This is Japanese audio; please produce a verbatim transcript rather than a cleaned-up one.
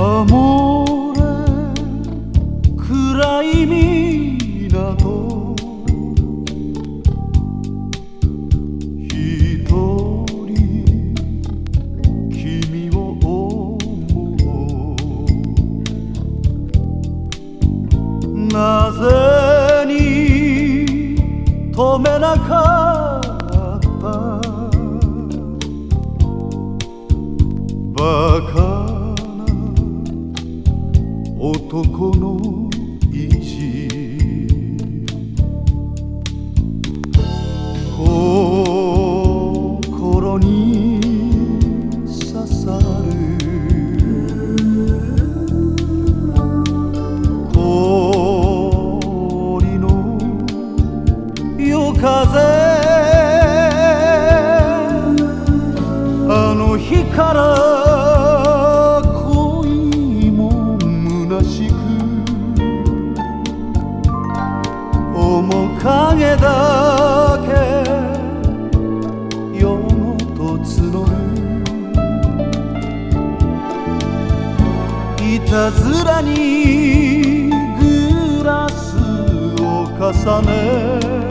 アモーレ暗い港一人君を思うなぜに止めなかったバカな男の意地心に刺さる氷の夜風あの日から恋も虚しく面影だけ夜ごと募るいたずらにグラスを重ね